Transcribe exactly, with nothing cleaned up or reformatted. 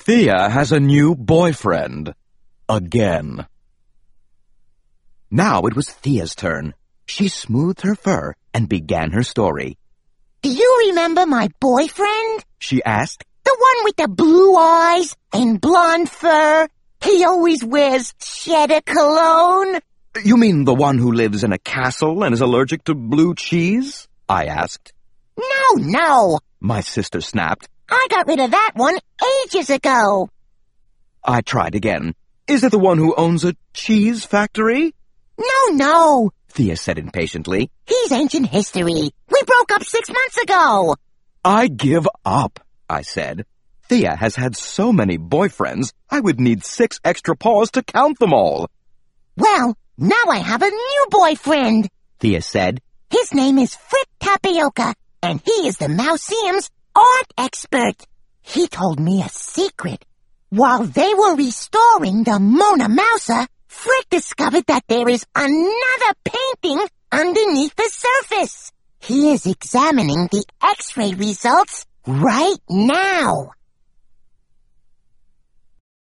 Thea has a new boyfriend. Again. Now it was Thea's turn. She smoothed her fur and began her story. Do you remember my boyfriend? She asked. The one with the blue eyes and blonde fur. He always wears cheddar cologne. You mean the one who lives in a castle and is allergic to blue cheese? I asked. No, no, my sister snapped. I got rid of that one ages ago. I tried again. Is it the one who owns a cheese factory? No, no, Thea said impatiently. He's ancient history. We broke up six months ago. I give up, I said. Thea has had so many boyfriends, I would need six extra paws to count them all. Well, now I have a new boyfriend, Thea said. His name is Frick Tapioca, and he is the Mouseum's art expert. He told me a secret. While they were restoring the Mona Mousa, Frick discovered that there is another painting underneath the surface. He is examining the X-ray results right now.